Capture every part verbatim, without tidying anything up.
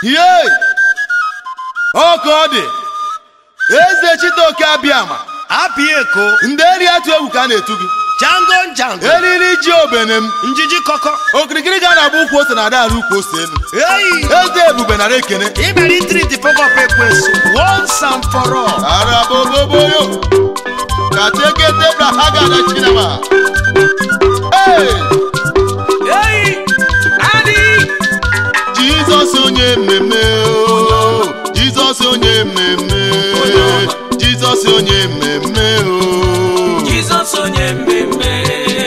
Yay! Okodi Eze Chitoke Abiama Abieko Nderi atu ewu ka na-etu gị Jango njango Eriri ji obenem Njiji koko Okirikiri ga na-abụ ukwu ose na ada arụ ukwu ose enu Hey Eze ebube na rekene Iberi treat the power purpose once and for all Araboboboyo Kateke tebra haga na chinama Hey Hey Adi Jesus onye mmemme o Jesus onye mmemme Jesus onye mmemme o Jesus onye mmemme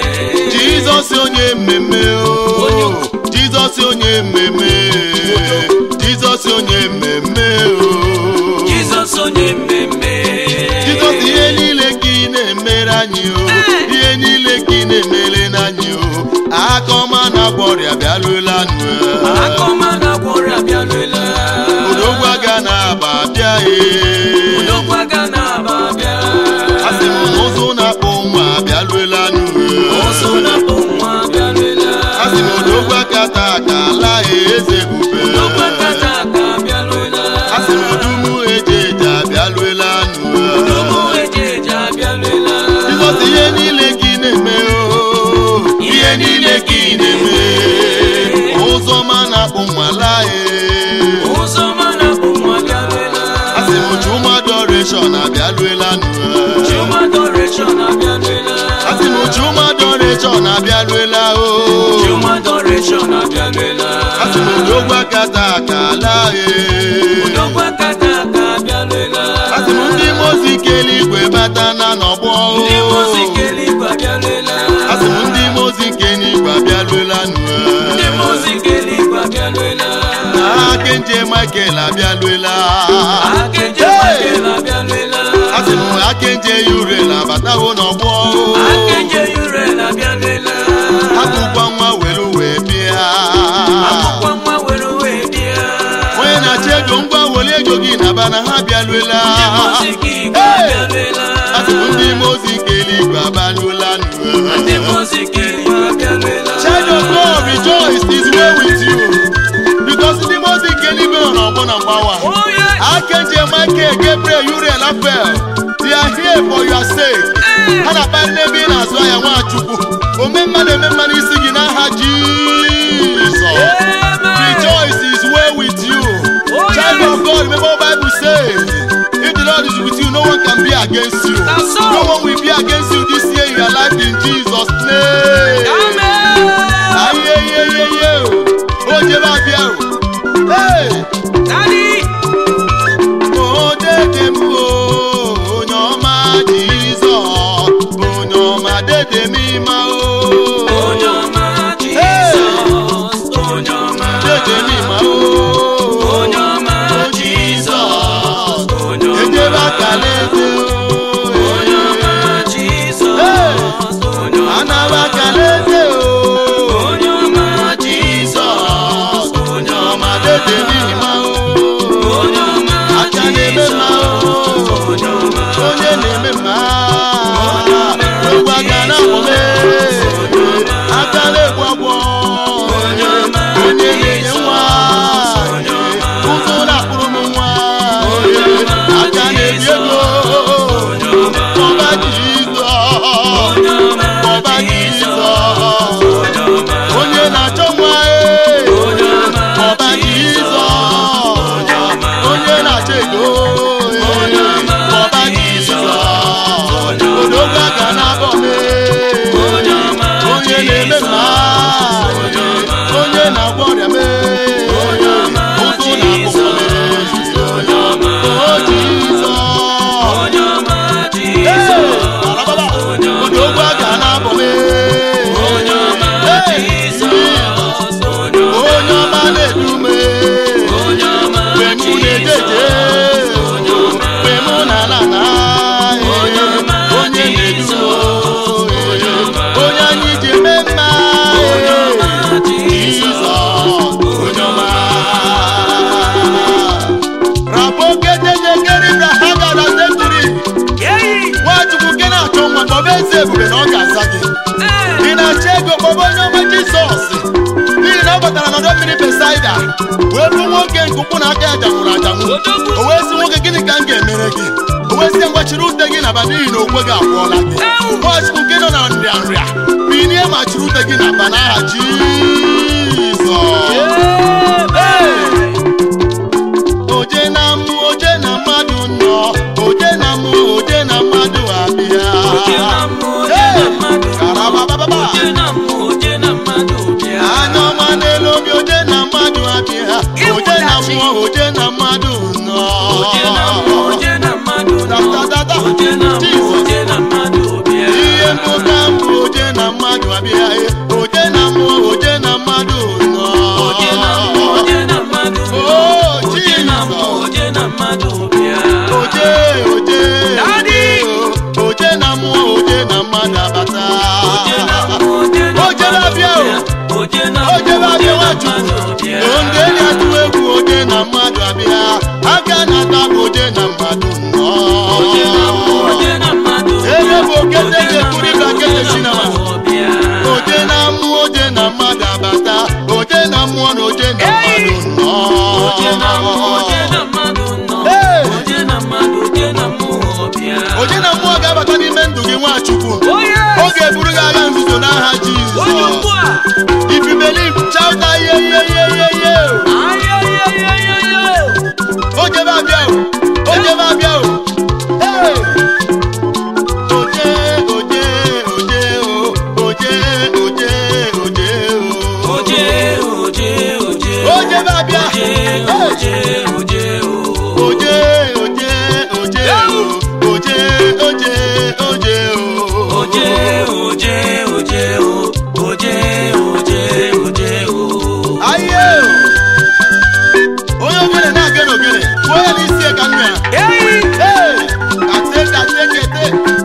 Jesus onye mmemme o Jesus onye mmemme Jesus onye mmemme o Jesus onye mmemme Jesus ihe niile ka ị na-emere anyị o ihe niile ka ị na-emere n'anyị o aka ọma na-agwọ ọrịa bịaruola nụ aka ọma na-agwọ ọrịa bịaruola odogwu aga na-aba bịa e odogwu aga na-aba bịa asị m na ụzụ na-akpụ nwa bịaruola nụ ụzụ na-akpụ nwa bịaruola asị m odogwu aka taa aka ala eze ebube odogwu aka taa aka bịaruola asị m odumu eje eje abịaruola nụ odogwu eje eje abịaruola Jizọs ihe niile ka ị na-eme o ihe niile ka ị na-eme ụzọ ma na-akpụ nwa laa e ụzọ ma na-akpụ nwa bịaruola asị m Chuma Adoration abịaruola nụ Chuma Adoration abịaruola asị m Chuma Adoration abịaruola o Chuma Adoration abịaruola asị m odogwu aka taa aka laa e odogwu aka taa aka abịaruola asị m ndị mozi kele igwe bata na n'ọgbọ ndị mozi kele igwe abịaruola asị m ndị mozi kele igwe abịaruola nụ ndị mozi kele igwe abịaruola Akenje Michael abịaruola Akenje Michael abịaruola asị m Akenje Uriel abatawo n'ọgbọ Akenje Uriel abịaruola akụkwa nwa were wee bịa akwụkwọ nwa were wee bịa onye na-achọ ego ngwa were ego gị na-aba na ha abịaruola ndị mozi kele igwe abịaruola asị m ndị mozi kele igwe abịaruola ndị mozi kele igwe abịaruola Child of God, rejoice is well with you because ndị mozi kele igwe nọ n'ọgbọ na mgbawa Akenje Michael Gabriel Uriel Raphael they are here for your sake ha na-akparị n'ebe ị na-azụ ahịa Nwachukwu ome mmadụ eme mmadụ isi gị n'aha Jizọs rejoice is well with you child of God. Remember what Bible says if the Lord is with you no one can be against you no one will be against you this year in your life in Jesus name ayeyeyeye o jebe abịa o hey Daddy o dede m o onye ọma Jizọs onye ọma dede m ịma o onye ọma Jizọs onye ọma dede m ịma o onye ọma Jizọs onye ọma ejebe aka n'eze o onye ọma Jizọs onye ọma anaba aka n'eze o onye ọma Jizọs onye ọma dede m ịma o onye ọma aka na-eme mma o onye ọma onye na-eme mma egwu aka na-akpọme aka na-egbu agwọ onye na-enye nwa ụzọ na-akpụrụ m nwa aka na-ebi ego kpọba Jizọs kpọba Jizọs onye na-achọ nwa kpọba Jizọs onye na-achọ ego kpọba Jizọs odogwu aka na-abọ me onye na-eme mma onye na-agwọ ọrịa me ụzọ na-akpụkpọ me o Jizọs odogwu aka na-abọ me onye ọma na-edu me mgbe mụ na-ejeje mgbe mụ na-ala na onye na-edu onye anyị ji mee mma Jizọs onye ọma rabogedejegeribraha gara seturi Nwachukwu nke na-achọ nwa kpọba eze ebube na ọ ga-aza gị ị na-achọ ego kpọba onye ọma Jizọs n'ihi na ọ batara n'ọdọ mmiri mmiri Besaida wee bụ nwoke nke ụkwụ na aka ya janwụrụ ajanwụ. O wee sị nwoke, gịnị ka m ga-emere gị? O wee sị ngwa chịrị ute gị n'aba n'ihi na okwe gị akwụọla gị. Nwachukwu nke nọ na nrịa nrịa binie ma chịrị ute gị n'aba n'aha Jizọs. Oje na mụ oje na mmadụ nọ, oje na mụ oje na mmadụ abịa. Anya ọma n'elu obi oje na mmadụ abịa. Oje na mmụọ oje na mmadụ nọ. Ihe mbụka mbụ oje na mmadụ abịa. Oje na mmụọ oje na mmadụ nọ. Oje oje oje na mmụọ oje na mmadụ abata. Oje na-abịa oje na-abịa Nwachukwu. Ndị enyi atụ egwu oje na mmadụ abịa. Aka na-ata bụ oje na mmadụ nọ. Ebe bụ okete ga-ekwuri ka kete sinama. Oje na mmụọ oje na mmadụ abata. Oje na mmụọ na oje na mmadụ nọ. Oje na mmụọ ga-abata n'ime ndụ gị Nwachukwu. Ọ ga-eburu gị agha nzuzo n'aha Jizọs. If you believe, shout out, yeah, yeah, yeah, yeah, yeah. Oje ba bia o, oje ba bia o. Hey. Oje, oje, oje o, oje, oje, oje o. Oje, oje, oje. Oje ba bia. Oje, oje, o. Oje, oje, oje o. Oje, oje, oje o. Oje, oje, oje o. Oje, oje, oje o. Aye. Onye ogene na-aga n'ogene, kwuo ya n'isi ka nnu ya. Hey! Hey! Kate, kate, kete.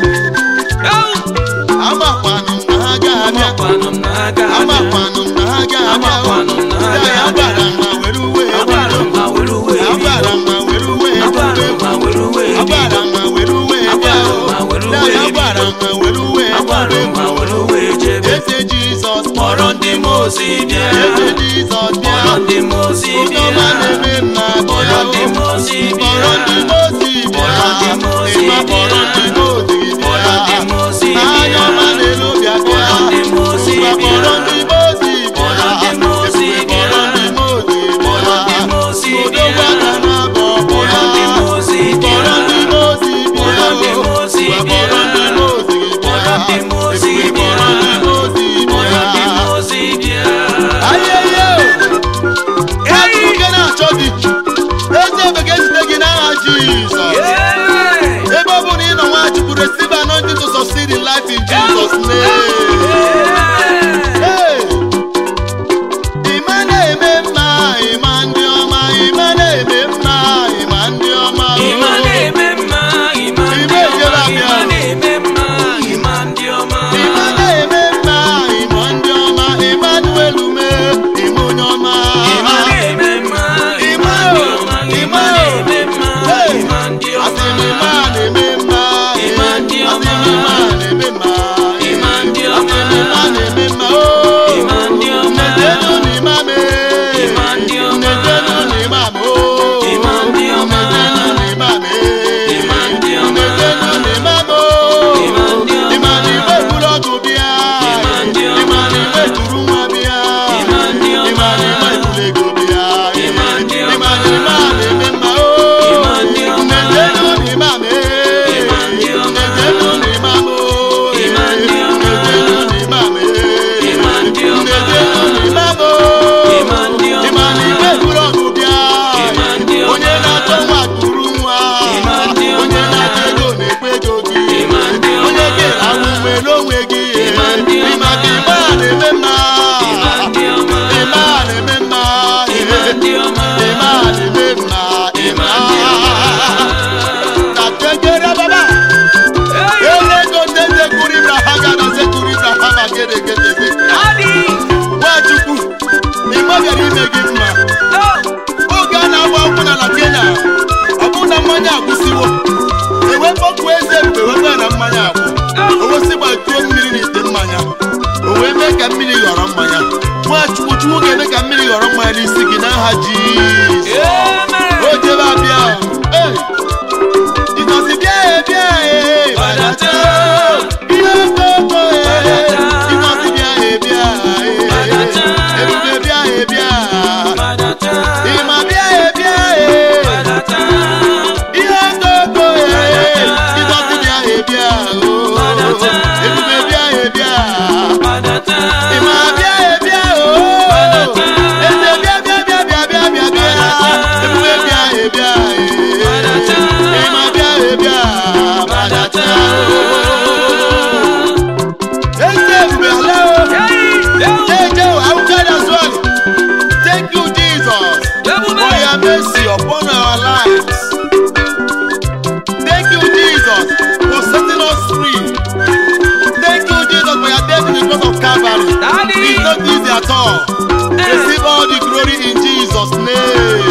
Amakwanụ m na ha ga-abịa. Amakwanụ m na ha ga-abịa. Amakwanụ m na ha ga-abịa. Amakwanụ m na ha ga-abịa. Agbara m ma were uwe. Agbara m ma were uwe. Agbara m ma were uwe. Agbara m ma were uwe. Agbara m ma were uwe. Agbara m ma were uwe. Agbara m ma were uwe. Agbara m ma were uwe jebe. Eze Jizọs Kpọrọ ndị mozi bịa. Eze Jizọs bịa. Kpọrọ ndị mozi bịa. Ụdọma na-eme mma bịa. Kpọrọ ndị mozi bịa. Kpọrọ ndị mozi bịa. Kpọrọ ndị mozi Ịma kpọrọ ndị mozi bịa. Kpọrọ ndị mozi bịa. Anya ọma n'elu bịa bịa. Kpọrọ ndị mozi bịa. Kpọrọ ndị mozi bịa. Kpọrọ ndị mozi bịa. Kpọrọ ndị mozi bịa. Kpọrọ ndị mozi bịa. Odogwu aka na-abọ bịa. Kpọrọ ndị mozi bịa. Kpọrọ ndị mozi bịa. Kpọrọ ndị mozi bịa. Kpọrọ ndị mozi bịa. Kpọrọ ndị mozi bịa. Kpọrọ ndị mozi Kpọrọ ndị bịa. mozi bịa. Ayeye! Nwachukwu nke na-achọ gị. Eze ebe ga-ezute gị n'aha Jizọs. Ebe ọ bụ na ị nọ Nwachukwu, receive anointing to succeed in life in Jesus' name. Hey! Ịma na-eme mma, ịma ndị ọma, ịma na-eme mma, ịma ndị ọma. Ịma na-eme mma, ịma ndị ọma, ịma na-eme mma, ịma ndị ọma. Ịma na-eme mma, ịma ndị ọma, Emmanuel ume, ịma onye ọma. Ịma na-eme mma, ịma ndị ọma, ịma na-eme mma, ịma ndị ọma. Asị m ịma na-eme mma, Ịma ndị ọma. asị m ịma na-eme mma, Ịma ndị ọma. asị m ịma na-eme mma, oh. Ịma ndị ọma. Nnetenu na ịma me. Ịma ndị ọma. Nnetenu na ịma me, oh. Ịma ndị ọma. Nnetenu na ịma me. Ịma ndị ọma. Nnetenu na ịma me, oh. Ịma ndị ọma. Ịma na igbe gburu ọgụ bịa. Ịma ndị ọma. Ịma na igbe turu nwa bịa. Ịma ndị ọma. Ịma na ịma ebule ego bịa. Ịma ndị ọma. Ịma na ịma na-eme mma, oh. Ịma ndị ọma. Nnetenu na ịma me. Ịma ndị ọma. Nnetenu na ịma me, oh. Ịma ndị ọma. Nnetenu na ịma me. Ịma ndị ọma. Nnetenu na ịma me, oh. Ịma ndị ọma. Ịma na igbe gburu ọgụ bịa. Ịma ndị ọma. Onye na-achọ nwa tụrụ nwa. Ịma ndị ọma. Onye na-achọ ego na-ekpe ego gị. Ịma ndị ọma. Onye ga-ahụ nwere onwe gị. Ịma ndị ọma. Ịma ka ịma na-eme mma. Ịma ndị ọma. Ịma na-eme mma. Ịma ndị ọma. Ịma na-eme mma. Ịma ndị ọma. Ka tekere baba. Ele ego tete kuri Ibrahim na se kuri Ibrahim agede gede gede. Nwachukwu, ịma bịara ime gị mma. Oge a na-agba akwụkwọ n'ala Kenya, ọ bụ na mmanya agwụsiwo. Ewe kpọkụ eze mgbe webe na mmanya agwụ. O wesị gbatuo mmiri n'ite mmanya. O wee mee ka mmiri ghọrọ mmanya. Nwachukwu, Chukwu ga-eme ka mmiri ghọrọ dọrọ mma n'isi gị n'aha Jizọs. O jebe abịa. Jizọs bịa bịa badata. Ihe koko Jizọs bịa bịa. Ebube bịa bịa. Ịma bịa bịa. Ihe koko Jizọs bịa bịa. Ebube bịa bịa. Ịma bịa bịa. Eze bịa bịa bịa bịa bịa bịa bịa. Ebube bịa bịa. Ịma bịa bịa. Badata. Eze ebube hello. Jeje awukada as well. Thank you Jesus for your mercy upon our lives. Thank you Jesus for setting us free. Thank you Jesus for your death in the cross of Calvary. It's not easy at all. Receive all the glory in Jesus' name.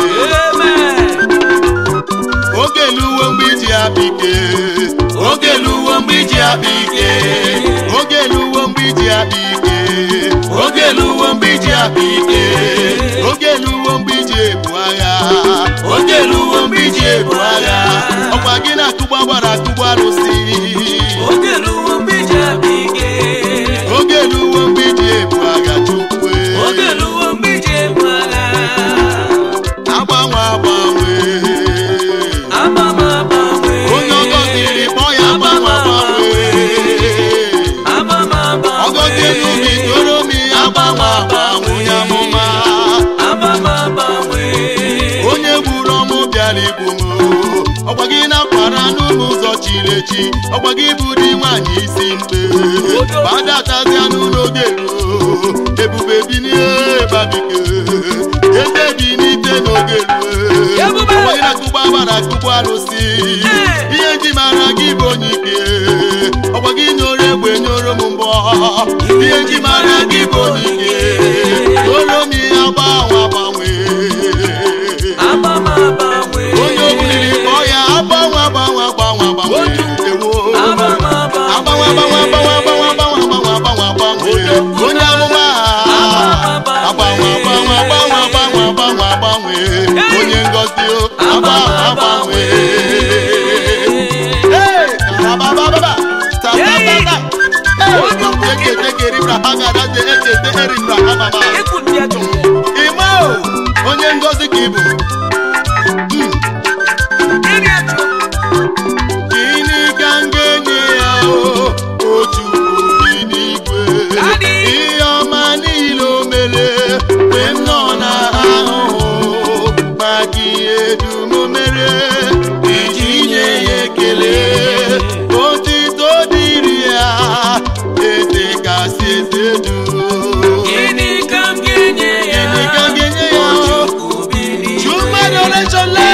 Ogeluwo mbiji abike. Ogeluwo mbiji abike. Ogeluwo mbiji abike. Ogeluwo mbiji abike. Ogeluwo mbiji ebuagha. Ogeluwo mbiji ebuagha. Ọkwa gị na-akụgba gbara akụgba arụsị. Ogeluwo mbiji abike. Ogeluwo mbiji ebuagha Chukwu. Ogeluwo mbiji ebuagha. Agbanwe agbanwe. Agbanwe agbanwe. Onye ọgọziri kpọọ ya agbanwe agbanwe. Agbanwe agbanwe. Ọgọziri ubi toro mi agbanwe agbanwe ya mụma. Agbanwe agbanwe. Onye gburu ọmụ bịara igbu m. Ọgwa gị na-akwara n'ụlọ ụzọ chiri echi. Ọgwa gị bụ di nwaanyị isi mkpe. Badatazịa n'ụlọ Ogeluwo. Ebube bi n'ihe babike. Eze bi n'ite n'Ogeluwo. Ọgwa gị na-akụgba gbara akụgba arụsị. Ihe ji mara gị bụ onye ike. Ọgwa gị nyoro egbe nyoro m mbọ. Ihe ji mara gị bụ onye ike. Nyoro m ihe agbanwe agbanwe. Agbanwe agbanwe. Onye obiliri kpọọ ya agbanwe agbanwe agbanwe agbanwe. Ewo. Agbanwe agbanwe. Agbanwe agbanwe agbanwe agbanwe agbanwe agbanwe agbanwe agbanwe. Onye amụma. Agbanwe agbanwe agbanwe agbanwe agbanwe agbanwe. Onye ngọzi o. Agbanwe agbanwe. Hey! Abababa. Tabababa. Hey! Eke teke ribra hagada de eke te eribra hababa. Ima o. Onye ngọzi ka ị bụ. Gịnị ka m ga-enye ya o otu obi n'igwe? Ihe ọma niile o mere mgbe m nọ n'ahụhụ maka ihe dum o mere iji nye ya ekele. Otito dịrị ya eze kasị eze dum. Gịnị ka m ga-enye ya? Gịnị ka m ga-enye ya o? True adoration le.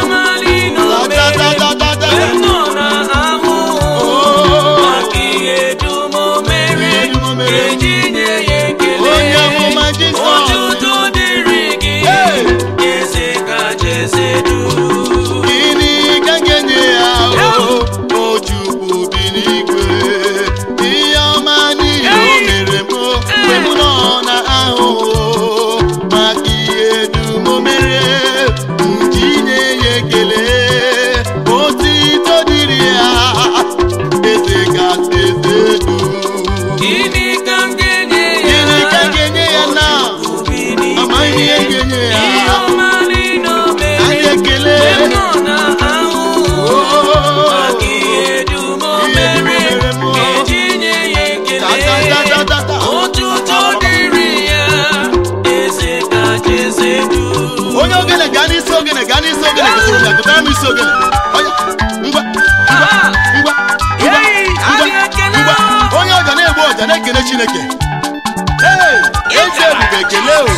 Onye ogene gaa n'isi ogene gaa n'isi ogene gụtụrụ ya gụtara m isi ogene. Ngwa ngwa ngwa onye ọja na-egbu ọja na-ekele Chineke. Ee, eze ebube ekele o.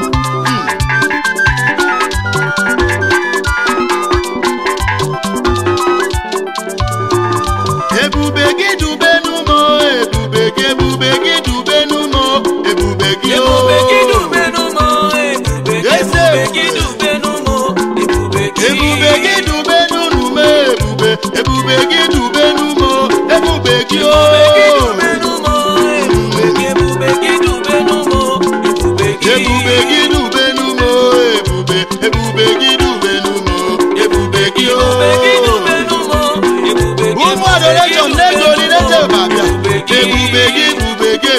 Ebube gị dube n'ụmụ, ebube gị ebube gị dube n'ụmụ, ebube gị o. Ebube gị dube n'ụmụ, ebube gị dube n'ụmụ, ebube gị. Ebube gị dube n'ụmụ, ebube ebube gị dube n'ụmụ, ebube gị o. Ebube gị dube n'ụmụ, ebube gị dube n'ụmụ, ebube gị. Ebube gị dube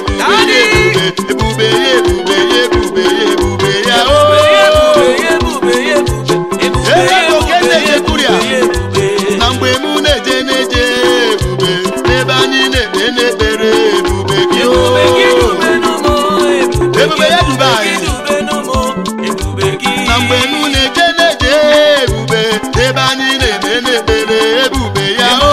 ebube ya ebube ya ebube ya ebube ya o na mgbe m na-eje na-eje ebube n'ebe anyị na-ekpe n'ekpere ebube gị o ebube ya dube anyị na mgbe m na-eje na-eje ebube n'ebe anyị na-ekpe n'ekpere ebube ya o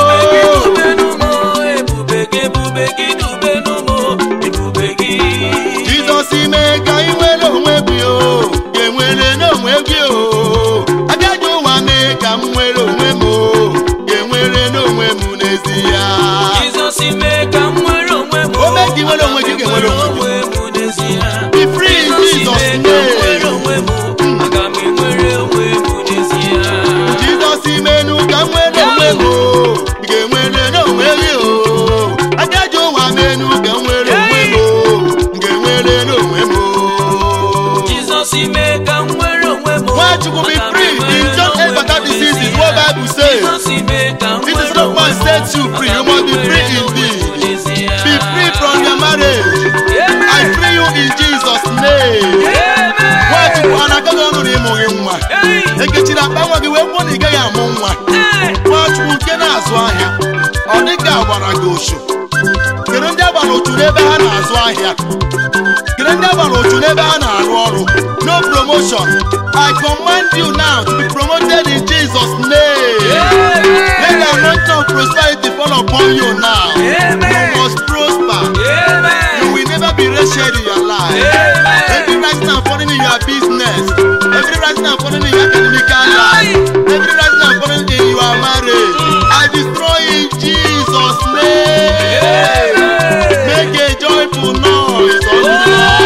Jizọs ime ka ị nwere onwe gị o ga-enwere n'onwe gị o abịaghị ụwa mee ka m nwere onwe m o ga-enwere n'onwe m n'ezie Jizọs ime ka m nwere onwe m o mee ka ị nwere onwe gị ga-enwere onwe gị be free in Jesus name aga m enwere onwe m n'ezie Jizọs imenu ka m nwere onwe m o ga-enwere n'onwe gị o abịaghị ụwa menu ka m nwere onwe m o ga-enwere n'onwe m o Jizọs ime ka m nwere onwe m Nwachukwu be free in John eight thirty-six is what Bible says. This is not man sets you free, you must be free indeed. Be free from your marriage. I free you in Jesus' name. Nwachukwu anagaghị ọnụ na ịmụghị nwa ekechiri akpa nwa gị wee kwuo na ị gaghị amụ nwa. Nwachukwu nke na-azụ ahịa ọ dịka agbara gị ụchụ. Kedu ndị agbara ụchụ n'ebe ha na-azụ ahịa? Kedu ndị agbara ụchụ n'ebe ha na-arụ ọrụ? No promotion. I command you now to be promoted in Jesus' name. Let the anointing of prosperity fall upon you now. You must prosper. You will never be wretched in your life. Every rising and falling in your business, every rising and falling in your academic life, every rising and falling in your marriage, I destroy in Jesus' name. Make a joyful noise unto the Lord.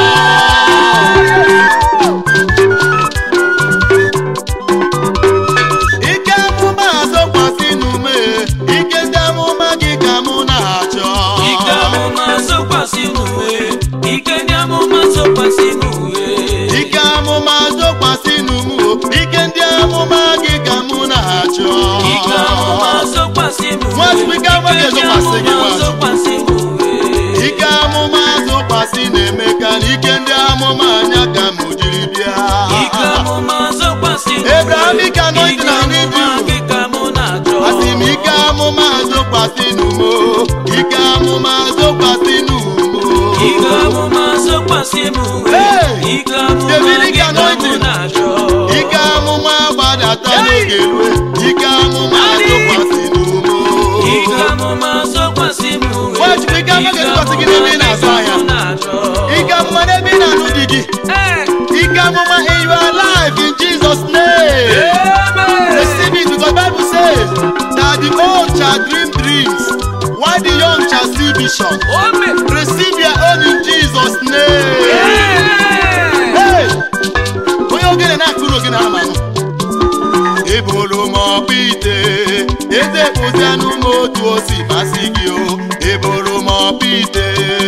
Ike amụma azọkwasị n'ume, ike ndị amụma gị ka mụ na-achọ. Ike amụma azọkwasị n'ume, ike ndị amụma azọkwasị n'ume. Ike amụma azọkwasị n'ume, ike ndị amụma gị ka mụ na-achọ. Ike amụma azọkwasị n'ume, Nwachukwu ike amụma ga-ezọkwasị gị Nwachukwu. azọkwasị n'ume. Ike amụma azọkwasị na-eme ka ike ndị amụma anya ka mụ jiri bịa. Ike amụma azọkwasị n'ume, Abrahamic anointing I need you. gị ka mụ na-achọ. Asị m ike amụma azọkwasị n'ume, ike amụma azọkwasị n'ume. Ike amụma azọkwasị n'ume, Hey! ike amụma Davidic gị ka mụ anointing. na-achọ. Ike amụma gbadata n'oge rue, ike amụma azọkwasị n'ume. Ike amụma azọkwasị n'ume, Nwachukwu ike amụma ga-ezokwasị gị n'ebe ị na-azụ ahịa. Ike amụma n'ebe ị na-anụ di gị. Ike amụma in your life in Jesus' name. Receive it because Bible says that the old shall dream dreams while the young shall see vision. Receive your own in Jesus' name. Hey! Onye ogene na-akụrụ ogene amanụ. Ebolo m ọkpụ ite, ezepụzianụ m otu o si masị gị o. Ebolo m ọkpụ ite.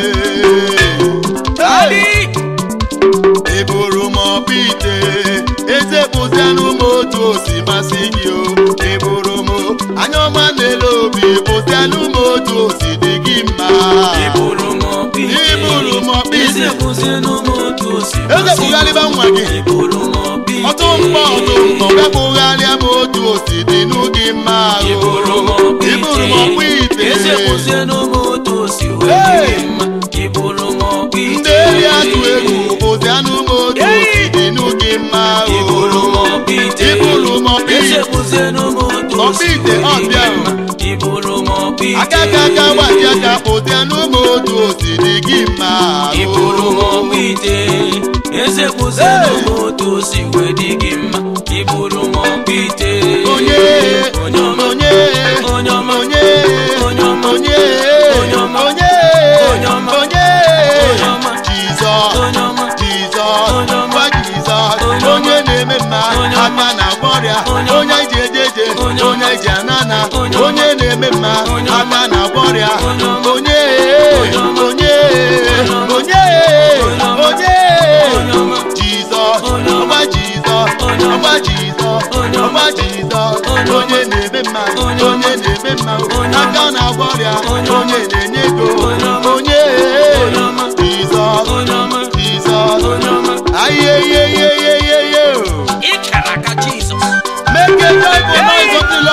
Hey! Eboro m ọkpụ ite, ezepụzianụ m otu o si masị gị o. Eboro m anya ọma na-ele obi, pụzianụ m otu o si dị gị mma. Eboro m ọkpụ ite, Eboro m ọkpụ ite, ezepụzianụ m otu o si masị gị. ezepụgharịba nwa gị. Eboro m ọkpụ ite, Ọtụ mkpọ ọtụ mkpọ bịapụgharịa m otu o si dị nụ gị mma o. Eboro m ọkpụ Eboro m ọkpụ ite, ezepụzianụ m otu o si wee dị Hey! gị mma. Eboro m ọkpụ ite, ndị eri atụ egwu, pụzianụ m otu o si dị nụ gị mma o. Eboro m ọkpụ ite, Eboro m ọkpụ ite. ezepụzianụ m otu o si Ọkpụ ite, wee ọ dị gị bịa o. mma. Eboro m ọkpụ ite, Aka aka aka gbaji aka pụzianụ m otu o si dị gị mma o. Eboro m ọkpụ ite, ezepụzianụ m otu o si wee dị gị mma. Eboro m ọkpụ ite, Onye, onye ọma, onye, onye ọma, onye, onye ọma, onye, onye ọma, onye, onye ọma, onye, onye ọma, Jizọs, onye ọma, Jizọs, onye ọma, gwa Jizọs, onye ọma, onye na-eme mma, onye ọma, aka na-agwọ ọrịa, onye ọma, onye iji eje eje, onye ọma, onye iji anana, onye ọma, onye na-eme mma, onye ọma, aka na-agwọ ọrịa, onye ọma, onye, onye ọma, onye, onye ọma, onye, onye ọma, onye, onye ọma, Jizọs, onye ọma, ọgba Jizọs, onye ọma, ọgba Jizọs, onye ọma, ọgba Jizọs, onye ọma, onye na-eme mma, onye ọma, onye na-eme mma, onye ọma, aka na-agwọ ọrịa, onye ọma, onye na-enye ego, onye ọma, onye, onye ọma,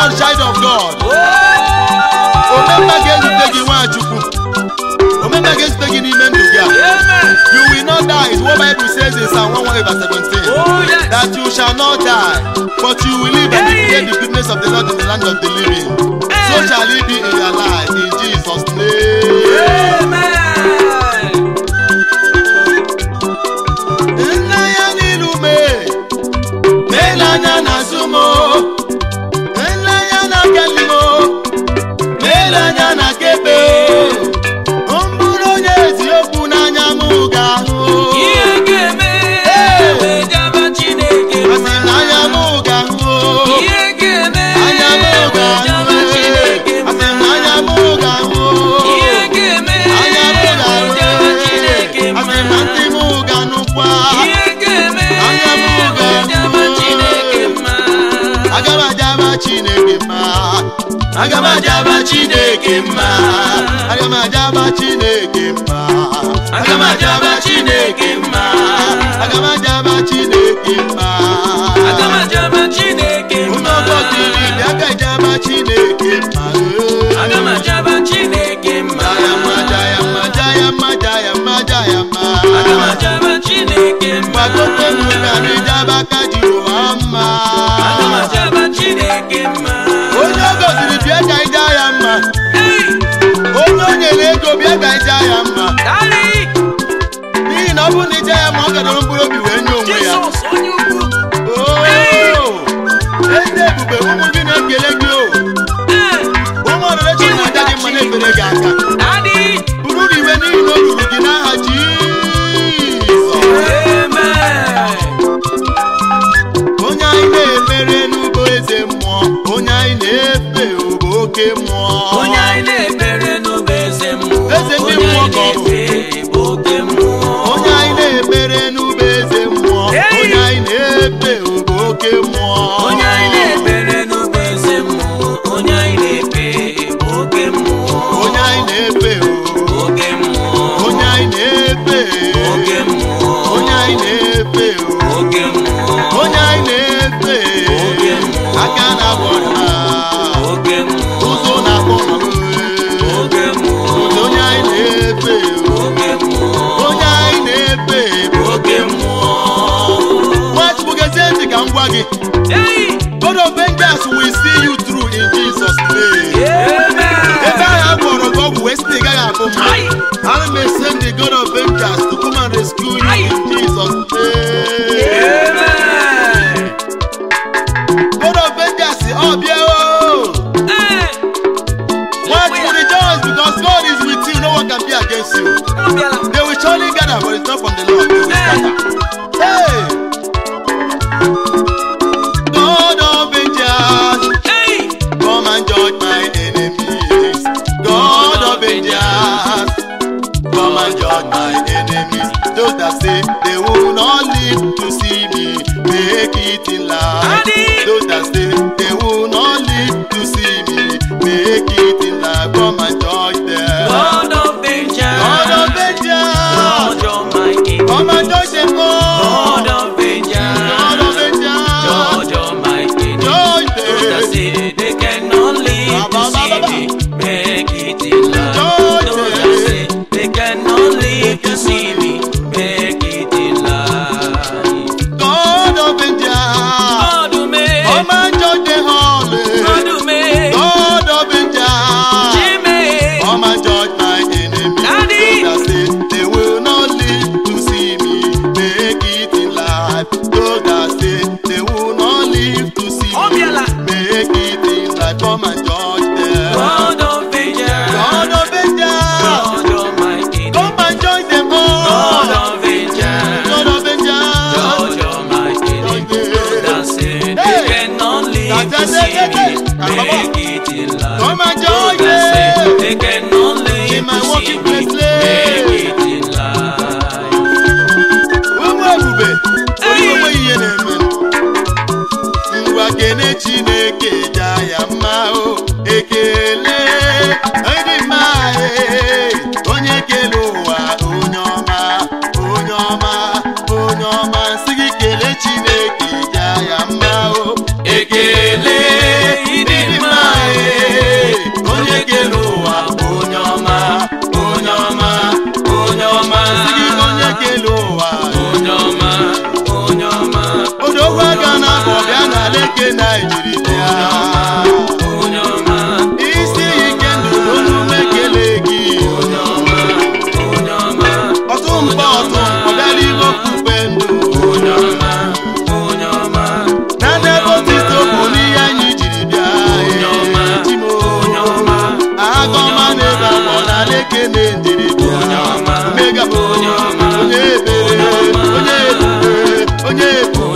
God, child of God. Omemba gezute gị Nwachukwu. Omemba gezute gị n'ime ndụ gị a. You will not die. Is what Bible says in Psalm one one verse seventeen. Oh, yes. That you shall not die, but you will live and declare the goodness of the Lord in the land of the living. So shall it be in your life, in Jesus' name. Amen. Nna ya n'ilume, melanya na sumo, nna ya na kelimo, melanya na kebe. Mburu onye eziokwu n'anya m ga-ahụ. Ihe ga-eme, wejaba Chineke mma. Asị n'anya m ga-ahụ. Ihe ga-eme, Anya m wejaba Chineke ga-ahụ. Asị mma. n'anya m ga-ahụ. Ihe ga-eme, Anya m wejaba Chineke ga-ahụ. mma. Asị na ntị m ga-anụkwa. Ihe ga-eme, Anya m wejaba Chineke ga-ahụ. mma. Aga m ajaba Chineke mma. Aga m ajaba Chineke mma. Aga m ajaba Chineke mma. Aga m ajaba Chineke mma. Aga m ajaba Chineke mma. Aga m ajaba Chineke mma. Ụmụ ọkọtiri bịa ka ijaba Chineke mma. Aga m ajaba Chineke mma. Jaya mma, jaya mma, jaya mma, jaya mma, jaya Aga m mma. ajaba Chineke mma. Gbagote m ka anyị jaba ka Jehova mma. Aga m ajaba Chineke mma. Onye ọ gọziri bịa ka anyị jaa ya mma. Hey! Onye o nyere ego bịa ka anyị jaa ya mma. Daddy! N'ihi na ọ bụrụ na ị jaa ya mma, ọ gadoro mkpụrụ obi wee nye onwe ya. Jesus, onye ukwu. Oo! Eze ebube ụmụ gị na-ekele gị o. Eh! Ụmụ ọrịre chi na-aja gị mma na-ekpere gị aka. Daddy! Buru iwe n'ihi na o ruru gị n'aha Jizọs. Amen. Onye anyị na-ekpere n'ugbo eze mmụọ, onye anyị na-efe bụ oke mmụọ. Onye anyị na-ekpere n'obe eze mmụọ. Eze ndị Onye mmụọ anyị ka ọ bụ. na-efe bụ oke mmụọ. Onye anyị na-ekpere n'ugbo eze mmụọ, Hey! onye anyị na-efe bụ oke mmụọ. Onye anyị na-ekpere n'obe eze mmụọ. Onye anyị na-efe bụ oke mmụọ. Onye anyị na-efe Oke mmụọ. onye anyị na-efe Oke mmụọ. onye anyị na-efe Oke mmụọ. onye anyị na-efe Oke mmụọ. aka na-agwọ nna Oke mmụọ. ụzọ na-akpọ mmanụ. Oke mmụọ. Onye anyị na-efe Oke mmụọ. onye anyị na-efe Oke mmụọ. Nwachukwu gezie ntị ka m gwa gị. Hey! God of vengeance will see you through in Jesus' name. Amen. Ebe ahụ a gwọrọ gị ọgwụ wee sị na ị gaghị abụ mma. Aye. Ana m send the God of vengeance to come and rescue you Aye. in Jesus' name. Amen. God of vengeance, ọ bịa o. Eh! Nwachukwu rejoice because God is with you, no one can be against you. Obiala. They will surely gather, but it's not from the Lord. They will scatter. Hey! God of vengeance, Hey! come and judge my enemies. God of vengeance, come and judge my enemies. Those that say they will not live to see me make it in life. Daddy! Those that say they will not live to see me make it in life. Come and judge them. God of vengeance. God of vengeance, God Almighty. come and judge them all. God of vengeance. God of vengeance, God Almighty. judge Those that them. say they cannot live to see me make it in life. Judge Those them. that say they cannot live to see me make it in life. God of vengeance, God who made. come and judge them all. God who made. God of vengeance, Jimmy. come and judge my enemies. Daddy. Those that say they will not live to see me make it in life. Those that say they will not live to see me Obiala. make it in life. Come and judge them. God of vengeance. God of vengeance, God Almighty. come and judge them all. na ijiri bịa onye ọma isi ike ndụ n'omume kele gị onye ọma onye ọma ọtụ mkpọ ọtụ mkpọ bịara igbo okpukpe ndụ onye ọma onye ọma na n'ebe otito bụ n'ihe anyị jiri bịa onye ọma onye ọma agọma n'ebe akpọ na lekene ndiri bịa onye ọma mega bụ onye ọma onye ebere onye ebube onye ebube